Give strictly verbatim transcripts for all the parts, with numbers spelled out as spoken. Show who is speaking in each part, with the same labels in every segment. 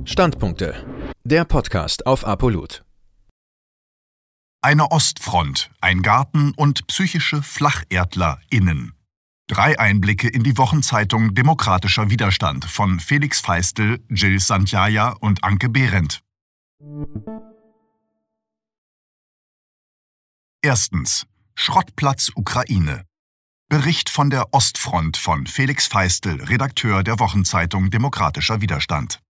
Speaker 1: Standpunkte. Der Podcast auf Apolut.
Speaker 2: Eine Ostfront, ein Garten und psychische FlacherdlerInnen. Drei Einblicke in die Wochenzeitung Demokratischer Widerstand von Felix Feistel, Jill Sandjaja und Anke Behrendt. Erstens. Schrottplatz Ukraine. Bericht von der Ostfront von Felix Feistel, Redakteur der Wochenzeitung Demokratischer Widerstand.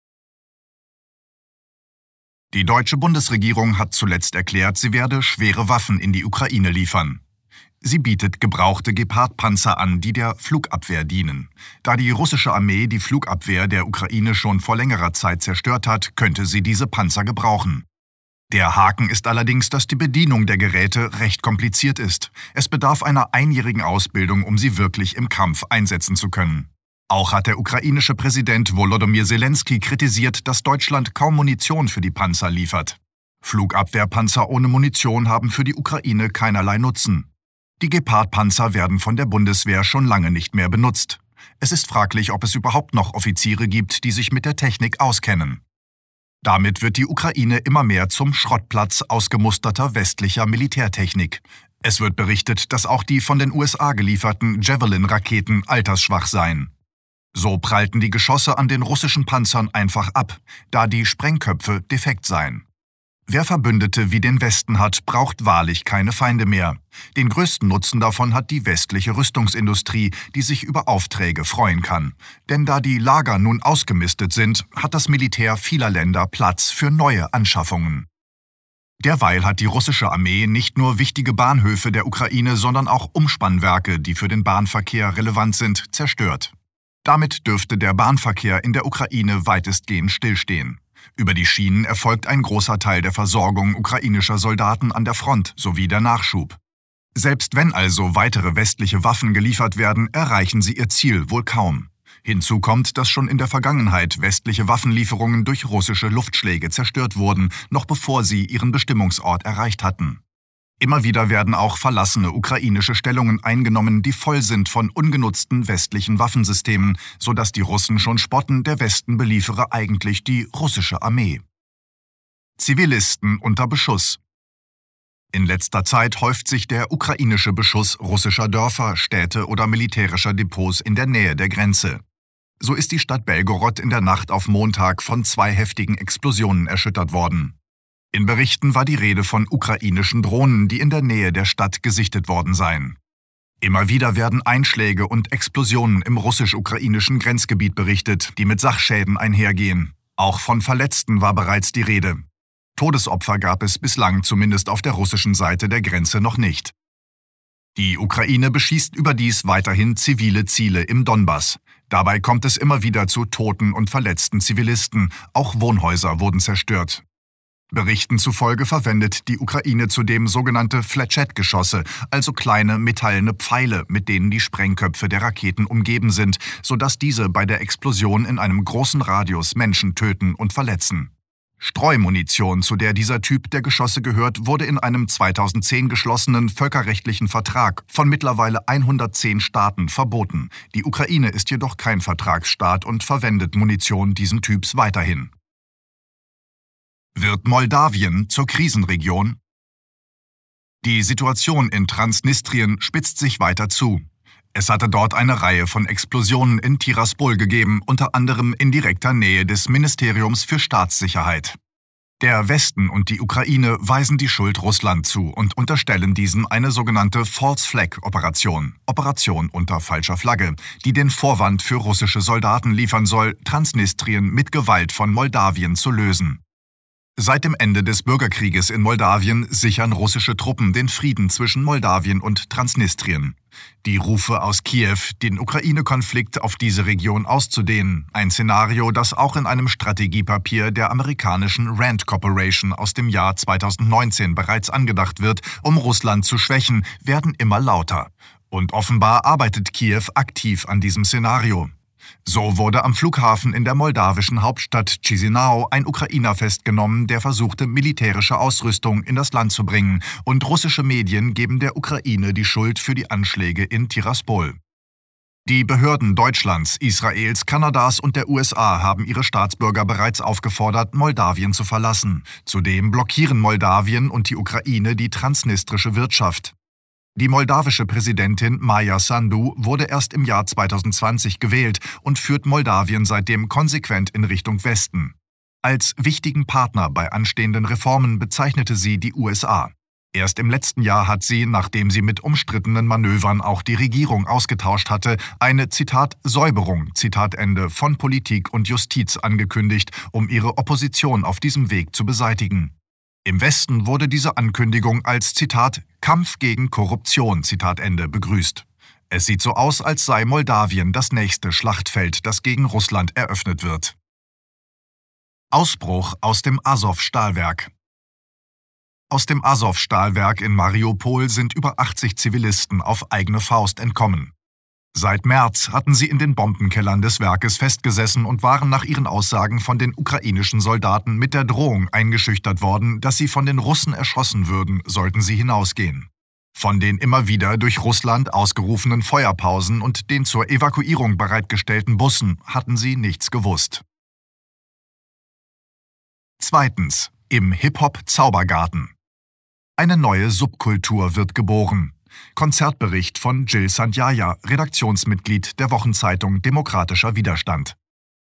Speaker 2: Die deutsche Bundesregierung hat zuletzt erklärt, sie werde schwere Waffen in die Ukraine liefern. Sie bietet gebrauchte Gepard-Panzer an, die der Flugabwehr dienen. Da die russische Armee die Flugabwehr der Ukraine schon vor längerer Zeit zerstört hat, könnte sie diese Panzer gebrauchen. Der Haken ist allerdings, dass die Bedienung der Geräte recht kompliziert ist. Es bedarf einer einjährigen Ausbildung, um sie wirklich im Kampf einsetzen zu können. Auch hat der ukrainische Präsident Volodymyr Zelensky kritisiert, dass Deutschland kaum Munition für die Panzer liefert. Flugabwehrpanzer ohne Munition haben für die Ukraine keinerlei Nutzen. Die Gepard-Panzer werden von der Bundeswehr schon lange nicht mehr benutzt. Es ist fraglich, ob es überhaupt noch Offiziere gibt, die sich mit der Technik auskennen. Damit wird die Ukraine immer mehr zum Schrottplatz ausgemusterter westlicher Militärtechnik. Es wird berichtet, dass auch die von den U S A gelieferten Javelin-Raketen altersschwach seien. So prallten die Geschosse an den russischen Panzern einfach ab, da die Sprengköpfe defekt seien. Wer Verbündete wie den Westen hat, braucht wahrlich keine Feinde mehr. Den größten Nutzen davon hat die westliche Rüstungsindustrie, die sich über Aufträge freuen kann. Denn da die Lager nun ausgemistet sind, hat das Militär vieler Länder Platz für neue Anschaffungen. Derweil hat die russische Armee nicht nur wichtige Bahnhöfe der Ukraine, sondern auch Umspannwerke, die für den Bahnverkehr relevant sind, zerstört. Damit dürfte der Bahnverkehr in der Ukraine weitestgehend stillstehen. Über die Schienen erfolgt ein großer Teil der Versorgung ukrainischer Soldaten an der Front sowie der Nachschub. Selbst wenn also weitere westliche Waffen geliefert werden, erreichen sie ihr Ziel wohl kaum. Hinzu kommt, dass schon in der Vergangenheit westliche Waffenlieferungen durch russische Luftschläge zerstört wurden, noch bevor sie ihren Bestimmungsort erreicht hatten. Immer wieder werden auch verlassene ukrainische Stellungen eingenommen, die voll sind von ungenutzten westlichen Waffensystemen, sodass die Russen schon spotten, der Westen beliefere eigentlich die russische Armee. Zivilisten unter Beschuss. In letzter Zeit häuft sich der ukrainische Beschuss russischer Dörfer, Städte oder militärischer Depots in der Nähe der Grenze. So ist die Stadt Belgorod in der Nacht auf Montag von zwei heftigen Explosionen erschüttert worden. In Berichten war die Rede von ukrainischen Drohnen, die in der Nähe der Stadt gesichtet worden seien. Immer wieder werden Einschläge und Explosionen im russisch-ukrainischen Grenzgebiet berichtet, die mit Sachschäden einhergehen. Auch von Verletzten war bereits die Rede. Todesopfer gab es bislang zumindest auf der russischen Seite der Grenze noch nicht. Die Ukraine beschießt überdies weiterhin zivile Ziele im Donbass. Dabei kommt es immer wieder zu toten und verletzten Zivilisten. Auch Wohnhäuser wurden zerstört. Berichten zufolge verwendet die Ukraine zudem sogenannte Fletchett-Geschosse, also kleine metallene Pfeile, mit denen die Sprengköpfe der Raketen umgeben sind, sodass diese bei der Explosion in einem großen Radius Menschen töten und verletzen. Streumunition, zu der dieser Typ der Geschosse gehört, wurde in einem zweitausendzehn geschlossenen völkerrechtlichen Vertrag von mittlerweile hundertzehn Staaten verboten. Die Ukraine ist jedoch kein Vertragsstaat und verwendet Munition diesen Typs weiterhin. Wird Moldawien zur Krisenregion? Die Situation in Transnistrien spitzt sich weiter zu. Es hatte dort eine Reihe von Explosionen in Tiraspol gegeben, unter anderem in direkter Nähe des Ministeriums für Staatssicherheit. Der Westen und die Ukraine weisen die Schuld Russland zu und unterstellen diesen eine sogenannte False Flag Operation, Operation unter falscher Flagge, die den Vorwand für russische Soldaten liefern soll, Transnistrien mit Gewalt von Moldawien zu lösen. Seit dem Ende des Bürgerkrieges in Moldawien sichern russische Truppen den Frieden zwischen Moldawien und Transnistrien. Die Rufe aus Kiew, den Ukraine-Konflikt auf diese Region auszudehnen, ein Szenario, das auch in einem Strategiepapier der amerikanischen Rand Corporation aus dem Jahr zweitausendneunzehn bereits angedacht wird, um Russland zu schwächen, werden immer lauter. Und offenbar arbeitet Kiew aktiv an diesem Szenario. So wurde am Flughafen in der moldawischen Hauptstadt Chisinau ein Ukrainer festgenommen, der versuchte, militärische Ausrüstung in das Land zu bringen, und russische Medien geben der Ukraine die Schuld für die Anschläge in Tiraspol. Die Behörden Deutschlands, Israels, Kanadas und der U S A haben ihre Staatsbürger bereits aufgefordert, Moldawien zu verlassen. Zudem blockieren Moldawien und die Ukraine die transnistrische Wirtschaft. Die moldawische Präsidentin Maia Sandu wurde erst im Jahr zweitausendzwanzig gewählt und führt Moldawien seitdem konsequent in Richtung Westen. Als wichtigen Partner bei anstehenden Reformen bezeichnete sie die U S A. Erst im letzten Jahr hat sie, nachdem sie mit umstrittenen Manövern auch die Regierung ausgetauscht hatte, eine, Zitat, Säuberung, Zitat Ende, von Politik und Justiz angekündigt, um ihre Opposition auf diesem Weg zu beseitigen. Im Westen wurde diese Ankündigung als, Zitat, Kampf gegen Korruption, Zitat Ende, begrüßt. Es sieht so aus, als sei Moldawien das nächste Schlachtfeld, das gegen Russland eröffnet wird. Ausbruch aus dem Asow-Stahlwerk. Aus dem Asow-Stahlwerk in Mariupol sind über achtzig Zivilisten auf eigene Faust entkommen. Seit März hatten sie in den Bombenkellern des Werkes festgesessen und waren nach ihren Aussagen von den ukrainischen Soldaten mit der Drohung eingeschüchtert worden, dass sie von den Russen erschossen würden, sollten sie hinausgehen. Von den immer wieder durch Russland ausgerufenen Feuerpausen und den zur Evakuierung bereitgestellten Bussen hatten sie nichts gewusst. Zweitens. Im Hip-Hop-Zaubergarten. Eine neue Subkultur wird geboren. Konzertbericht von Jill Sandjaya, Redaktionsmitglied der Wochenzeitung Demokratischer Widerstand.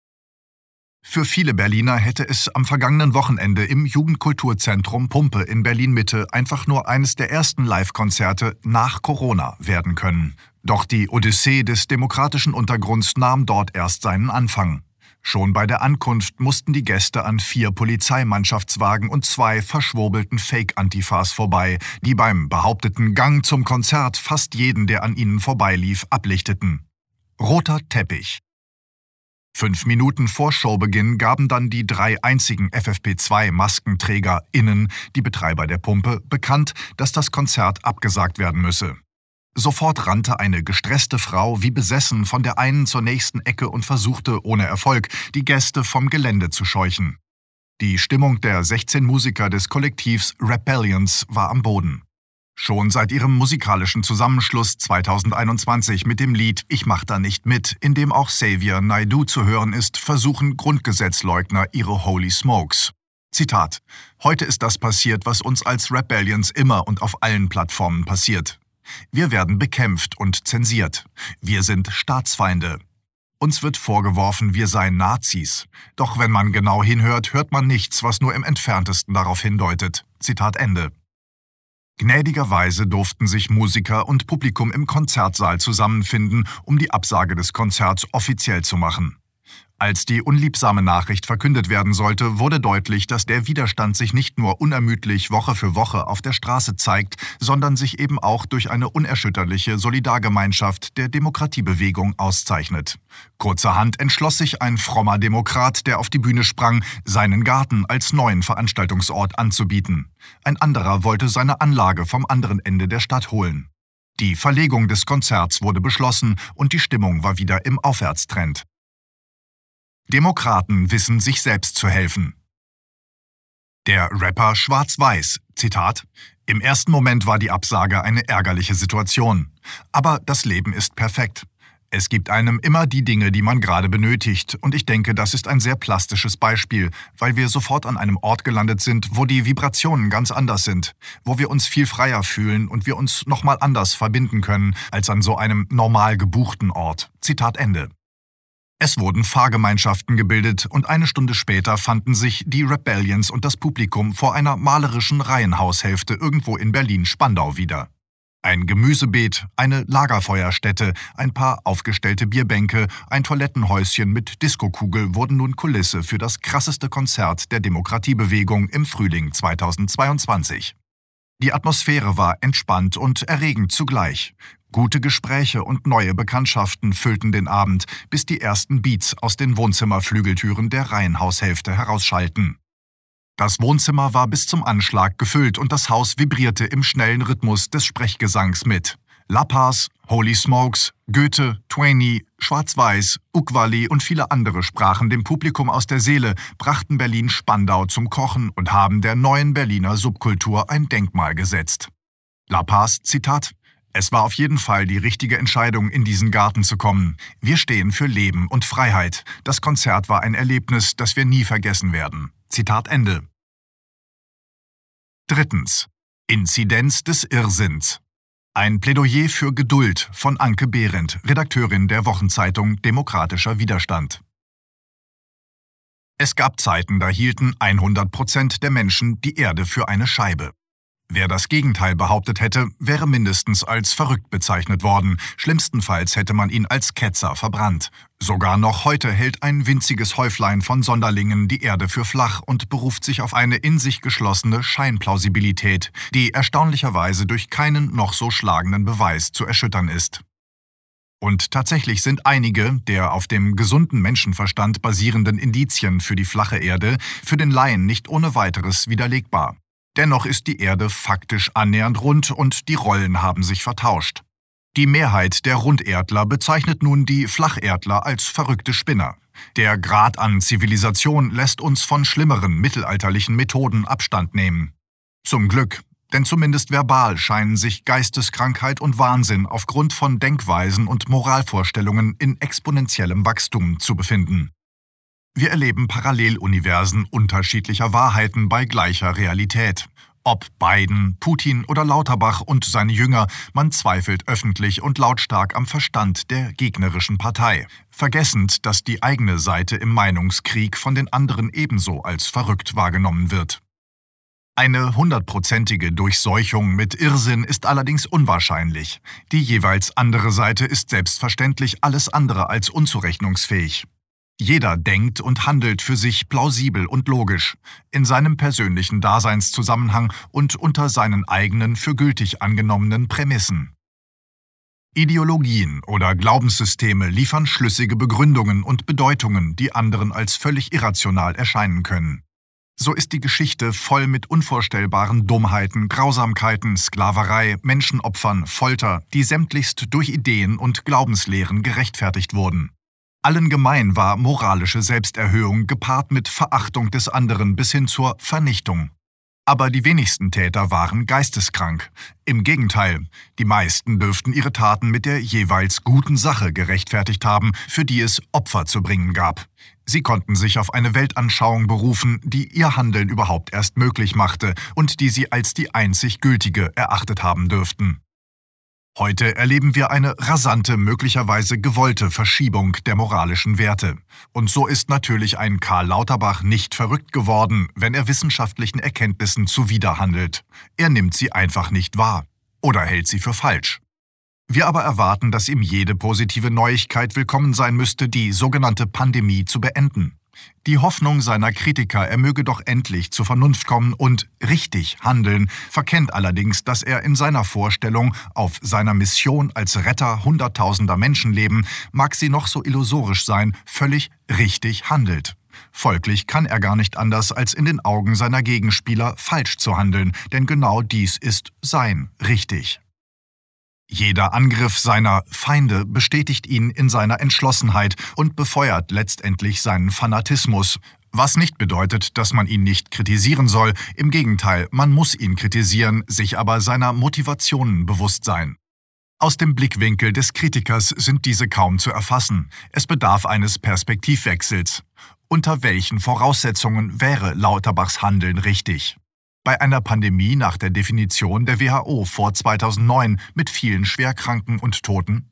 Speaker 2: Für viele Berliner hätte es am vergangenen Wochenende im Jugendkulturzentrum Pumpe in Berlin-Mitte einfach nur eines der ersten Live-Konzerte nach Corona werden können. Doch die Odyssee des demokratischen Untergrunds nahm dort erst seinen Anfang. Schon bei der Ankunft mussten die Gäste an vier Polizeimannschaftswagen und zwei verschwurbelten Fake-Antifas vorbei, die beim behaupteten Gang zum Konzert fast jeden, der an ihnen vorbeilief, ablichteten. Roter Teppich. Fünf Minuten vor Showbeginn gaben dann die drei einzigen F F P zwei MaskenträgerInnen, die Betreiber der Pumpe, bekannt, dass das Konzert abgesagt werden müsse. Sofort rannte eine gestresste Frau wie besessen von der einen zur nächsten Ecke und versuchte ohne Erfolg, die Gäste vom Gelände zu scheuchen. Die Stimmung der sechzehn Musiker des Kollektivs Rebellions war am Boden. Schon seit ihrem musikalischen Zusammenschluss zweitausendeinundzwanzig mit dem Lied Ich mach da nicht mit, in dem auch Xavier Naidoo zu hören ist, versuchen Grundgesetzleugner ihre Holy Smokes. Zitat: Heute ist das passiert, was uns als Rebellions immer und auf allen Plattformen passiert. Wir werden bekämpft und zensiert. Wir sind Staatsfeinde. Uns wird vorgeworfen, wir seien Nazis. Doch wenn man genau hinhört, hört man nichts, was nur im Entferntesten darauf hindeutet. Zitat Ende. Gnädigerweise durften sich Musiker und Publikum im Konzertsaal zusammenfinden, um die Absage des Konzerts offiziell zu machen. Als die unliebsame Nachricht verkündet werden sollte, wurde deutlich, dass der Widerstand sich nicht nur unermüdlich Woche für Woche auf der Straße zeigt, sondern sich eben auch durch eine unerschütterliche Solidargemeinschaft der Demokratiebewegung auszeichnet. Kurzerhand entschloss sich ein frommer Demokrat, der auf die Bühne sprang, seinen Garten als neuen Veranstaltungsort anzubieten. Ein anderer wollte seine Anlage vom anderen Ende der Stadt holen. Die Verlegung des Konzerts wurde beschlossen und die Stimmung war wieder im Aufwärtstrend. Demokraten wissen sich selbst zu helfen. Der Rapper Schwarz-Weiß, Zitat: Im ersten Moment war die Absage eine ärgerliche Situation. Aber das Leben ist perfekt. Es gibt einem immer die Dinge, die man gerade benötigt. Und ich denke, das ist ein sehr plastisches Beispiel, weil wir sofort an einem Ort gelandet sind, wo die Vibrationen ganz anders sind, wo wir uns viel freier fühlen und wir uns nochmal anders verbinden können als an so einem normal gebuchten Ort. Zitat Ende. Es wurden Fahrgemeinschaften gebildet und eine Stunde später fanden sich die Rebellions und das Publikum vor einer malerischen Reihenhaushälfte irgendwo in Berlin-Spandau wieder. Ein Gemüsebeet, eine Lagerfeuerstätte, ein paar aufgestellte Bierbänke, ein Toilettenhäuschen mit Diskokugel wurden nun Kulisse für das krasseste Konzert der Demokratiebewegung im Frühling zweitausendzweiundzwanzig. Die Atmosphäre war entspannt und erregend zugleich. Gute Gespräche und neue Bekanntschaften füllten den Abend, bis die ersten Beats aus den Wohnzimmerflügeltüren der Reihenhaushälfte herausschallten. Das Wohnzimmer war bis zum Anschlag gefüllt und das Haus vibrierte im schnellen Rhythmus des Sprechgesangs mit. La Paz, Holy Smokes, Goethe, Twainy, Schwarz-Weiß, Ukwali und viele andere sprachen dem Publikum aus der Seele, brachten Berlin-Spandau zum Kochen und haben der neuen Berliner Subkultur ein Denkmal gesetzt. La Paz, Zitat: Es war auf jeden Fall die richtige Entscheidung, in diesen Garten zu kommen. Wir stehen für Leben und Freiheit. Das Konzert war ein Erlebnis, das wir nie vergessen werden. Zitat Ende. Drittens. Inzidenz des Irrsinns. Ein Plädoyer für Geduld von Anke Behrendt, Redakteurin der Wochenzeitung Demokratischer Widerstand. Es gab Zeiten, da hielten hundert Prozent der Menschen die Erde für eine Scheibe. Wer das Gegenteil behauptet hätte, wäre mindestens als verrückt bezeichnet worden. Schlimmstenfalls hätte man ihn als Ketzer verbrannt. Sogar noch heute hält ein winziges Häuflein von Sonderlingen die Erde für flach und beruft sich auf eine in sich geschlossene Scheinplausibilität, die erstaunlicherweise durch keinen noch so schlagenden Beweis zu erschüttern ist. Und tatsächlich sind einige der auf dem gesunden Menschenverstand basierenden Indizien für die flache Erde für den Laien nicht ohne weiteres widerlegbar. Dennoch ist die Erde faktisch annähernd rund und die Rollen haben sich vertauscht. Die Mehrheit der Runderdler bezeichnet nun die Flacherdler als verrückte Spinner. Der Grad an Zivilisation lässt uns von schlimmeren mittelalterlichen Methoden Abstand nehmen. Zum Glück, denn zumindest verbal scheinen sich Geisteskrankheit und Wahnsinn aufgrund von Denkweisen und Moralvorstellungen in exponentiellem Wachstum zu befinden. Wir erleben Paralleluniversen unterschiedlicher Wahrheiten bei gleicher Realität. Ob Biden, Putin oder Lauterbach und seine Jünger, man zweifelt öffentlich und lautstark am Verstand der gegnerischen Partei, vergessend, dass die eigene Seite im Meinungskrieg von den anderen ebenso als verrückt wahrgenommen wird. Eine hundertprozentige Durchseuchung mit Irrsinn ist allerdings unwahrscheinlich. Die jeweils andere Seite ist selbstverständlich alles andere als unzurechnungsfähig. Jeder denkt und handelt für sich plausibel und logisch, in seinem persönlichen Daseinszusammenhang und unter seinen eigenen für gültig angenommenen Prämissen. Ideologien oder Glaubenssysteme liefern schlüssige Begründungen und Bedeutungen, die anderen als völlig irrational erscheinen können. So ist die Geschichte voll mit unvorstellbaren Dummheiten, Grausamkeiten, Sklaverei, Menschenopfern, Folter, die sämtlichst durch Ideen und Glaubenslehren gerechtfertigt wurden. Allen gemein war moralische Selbsterhöhung gepaart mit Verachtung des anderen bis hin zur Vernichtung. Aber die wenigsten Täter waren geisteskrank. Im Gegenteil, die meisten dürften ihre Taten mit der jeweils guten Sache gerechtfertigt haben, für die es Opfer zu bringen gab. Sie konnten sich auf eine Weltanschauung berufen, die ihr Handeln überhaupt erst möglich machte und die sie als die einzig gültige erachtet haben dürften. Heute erleben wir eine rasante, möglicherweise gewollte Verschiebung der moralischen Werte. Und so ist natürlich ein Karl Lauterbach nicht verrückt geworden, wenn er wissenschaftlichen Erkenntnissen zuwiderhandelt. Er nimmt sie einfach nicht wahr oder hält sie für falsch. Wir aber erwarten, dass ihm jede positive Neuigkeit willkommen sein müsste, die sogenannte Pandemie zu beenden. Die Hoffnung seiner Kritiker, er möge doch endlich zur Vernunft kommen und richtig handeln, verkennt allerdings, dass er in seiner Vorstellung auf seiner Mission als Retter hunderttausender Menschenleben, mag sie noch so illusorisch sein, völlig richtig handelt. Folglich kann er gar nicht anders, als in den Augen seiner Gegenspieler falsch zu handeln, denn genau dies ist sein richtig. Jeder Angriff seiner Feinde bestätigt ihn in seiner Entschlossenheit und befeuert letztendlich seinen Fanatismus, was nicht bedeutet, dass man ihn nicht kritisieren soll. Im Gegenteil, man muss ihn kritisieren, sich aber seiner Motivationen bewusst sein. Aus dem Blickwinkel des Kritikers sind diese kaum zu erfassen. Es bedarf eines Perspektivwechsels. Unter welchen Voraussetzungen wäre Lauterbachs Handeln richtig? Bei einer Pandemie nach der Definition der W H O vor zweitausendneun mit vielen Schwerkranken und Toten?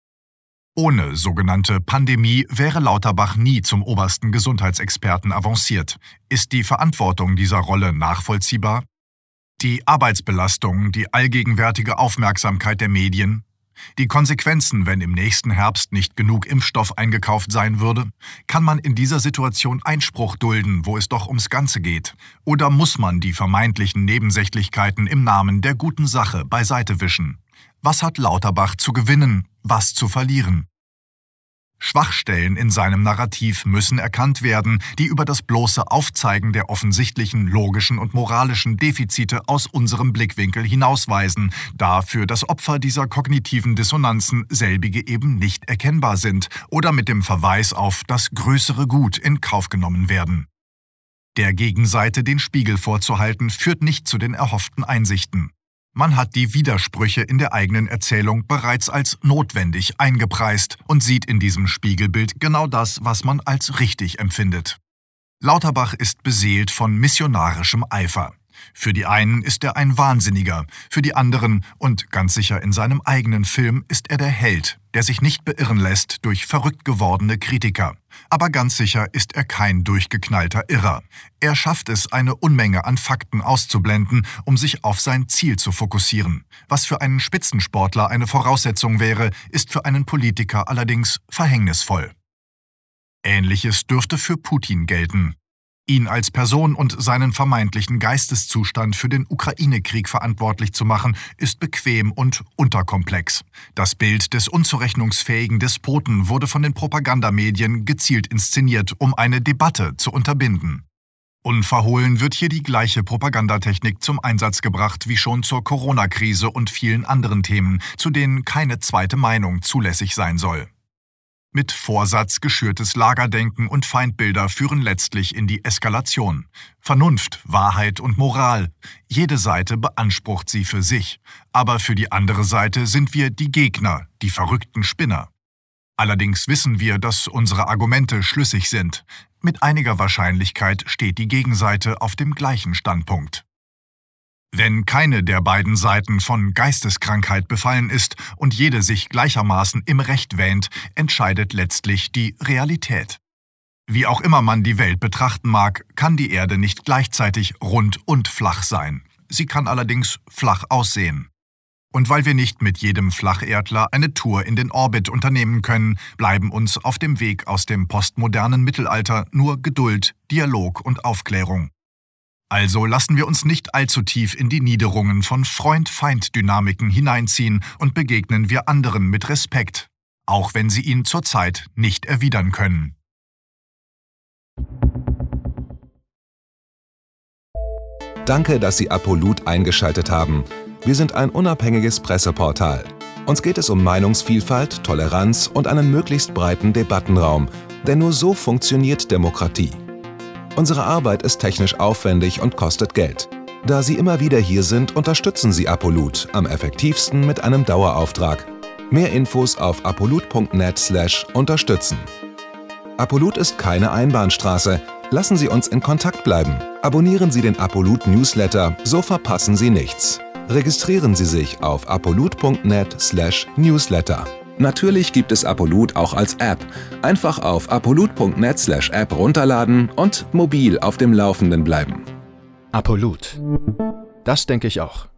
Speaker 2: Ohne sogenannte Pandemie wäre Lauterbach nie zum obersten Gesundheitsexperten avanciert. Ist die Verantwortung dieser Rolle nachvollziehbar? Die Arbeitsbelastung, die allgegenwärtige Aufmerksamkeit der Medien? Die Konsequenzen, wenn im nächsten Herbst nicht genug Impfstoff eingekauft sein würde? Kann man in dieser Situation Einspruch dulden, wo es doch ums Ganze geht? Oder muss man die vermeintlichen Nebensächlichkeiten im Namen der guten Sache beiseite wischen? Was hat Lauterbach zu gewinnen, was zu verlieren? Schwachstellen in seinem Narrativ müssen erkannt werden, die über das bloße Aufzeigen der offensichtlichen logischen und moralischen Defizite aus unserem Blickwinkel hinausweisen, da für das Opfer dieser kognitiven Dissonanzen selbige eben nicht erkennbar sind oder mit dem Verweis auf das größere Gut in Kauf genommen werden. Der Gegenseite den Spiegel vorzuhalten, führt nicht zu den erhofften Einsichten. Man hat die Widersprüche in der eigenen Erzählung bereits als notwendig eingepreist und sieht in diesem Spiegelbild genau das, was man als richtig empfindet. Lauterbach ist beseelt von missionarischem Eifer. Für die einen ist er ein Wahnsinniger, für die anderen und ganz sicher in seinem eigenen Film ist er der Held, der sich nicht beirren lässt durch verrückt gewordene Kritiker. Aber ganz sicher ist er kein durchgeknallter Irrer. Er schafft es, eine Unmenge an Fakten auszublenden, um sich auf sein Ziel zu fokussieren. Was für einen Spitzensportler eine Voraussetzung wäre, ist für einen Politiker allerdings verhängnisvoll. Ähnliches dürfte für Putin gelten. Ihn als Person und seinen vermeintlichen Geisteszustand für den Ukraine-Krieg verantwortlich zu machen, ist bequem und unterkomplex. Das Bild des unzurechnungsfähigen Despoten wurde von den Propagandamedien gezielt inszeniert, um eine Debatte zu unterbinden. Unverhohlen wird hier die gleiche Propagandatechnik zum Einsatz gebracht wie schon zur Corona-Krise und vielen anderen Themen, zu denen keine zweite Meinung zulässig sein soll. Mit Vorsatz geschürtes Lagerdenken und Feindbilder führen letztlich in die Eskalation. Vernunft, Wahrheit und Moral. Jede Seite beansprucht sie für sich. Aber für die andere Seite sind wir die Gegner, die verrückten Spinner. Allerdings wissen wir, dass unsere Argumente schlüssig sind. Mit einiger Wahrscheinlichkeit steht die Gegenseite auf dem gleichen Standpunkt. Wenn keine der beiden Seiten von Geisteskrankheit befallen ist und jede sich gleichermaßen im Recht wähnt, entscheidet letztlich die Realität. Wie auch immer man die Welt betrachten mag, kann die Erde nicht gleichzeitig rund und flach sein. Sie kann allerdings flach aussehen. Und weil wir nicht mit jedem Flacherdler eine Tour in den Orbit unternehmen können, bleiben uns auf dem Weg aus dem postmodernen Mittelalter nur Geduld, Dialog und Aufklärung. Also lassen wir uns nicht allzu tief in die Niederungen von Freund-Feind-Dynamiken hineinziehen und begegnen wir anderen mit Respekt, auch wenn sie ihn zurzeit nicht erwidern können.
Speaker 1: Danke, dass Sie Apolut eingeschaltet haben. Wir sind ein unabhängiges Presseportal. Uns geht es um Meinungsvielfalt, Toleranz und einen möglichst breiten Debattenraum, denn nur so funktioniert Demokratie. Unsere Arbeit ist technisch aufwendig und kostet Geld. Da Sie immer wieder hier sind, unterstützen Sie Apolut am effektivsten mit einem Dauerauftrag. Mehr Infos auf apolut punkt net slash unterstützen. Apolut ist keine Einbahnstraße. Lassen Sie uns in Kontakt bleiben. Abonnieren Sie den Apolut Newsletter, so verpassen Sie nichts. Registrieren Sie sich auf apolut punkt net slash newsletter. Natürlich gibt es Apolut auch als App. Einfach auf apolut punkt net slash app runterladen und mobil auf dem Laufenden bleiben.
Speaker 3: Apolut. Das denke ich auch.